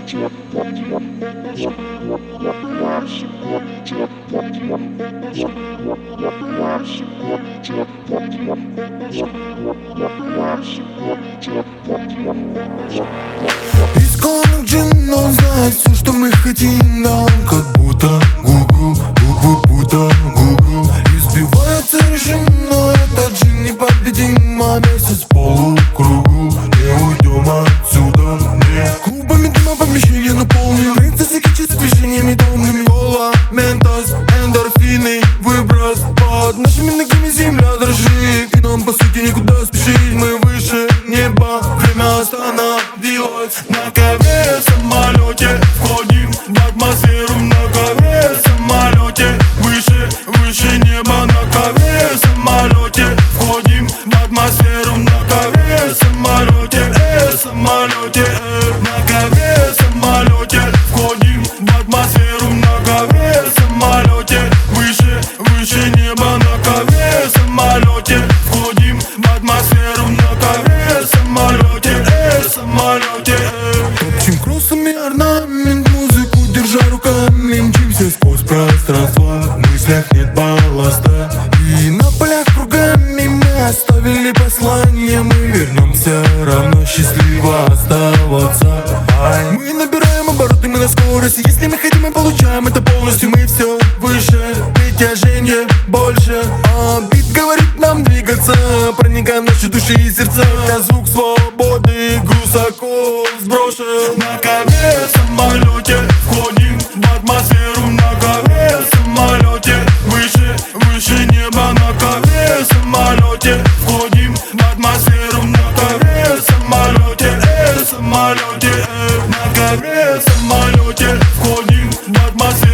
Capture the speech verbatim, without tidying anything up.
Исконных джиннов знает все, что мы хотим, да он как будто гугл, гугл, будто гугл. Избивается режим, но этот джин непобедим, а месяц полукругу. Не уйдем отсюда, не. Клубами дыма помещение наполним, принцессы с движениями томными. Кола, ментос, эндорфины, выброс. Под нашими ногами земля дрожит, и нам по сути никуда спешить. Мы выше неба, время остановилось. На ковре в самолете входим в атмосферу. На ковре в самолете выше, выше неба. На ковре в самолете входим в атмосферу. На ковре в самолете, э, в самолете, э. На ковре в самолете входим в атмосферу. На ковре в самолете выше, выше неба. На ковре в самолете входим в атмосферу. На ковре в самолете, э, в самолете, э. Топчем кроссами орнамент, музыку держа руками, мчимся сквозь пространство, в мыслях нет балласта. И на полях кругами мы оставили послание, мы вернемся равно счастливо оставаться. Ай. Мы набираем обороты, мы на скорости, если мы хотим, мы получаем это полностью. Мы все выше, притяжение больше, а бит говорит нам двигаться, проникаем в наши души и сердца. Это звук свободы, груз оков сброшен. На ковре в самолете входим в атмосферу. На ковре в самолете выше, выше неба. На ковре в самолете входим в атмосферу. На ковре в самолете, э, в самолете, э. На ковре в самолете входим в атмосферу.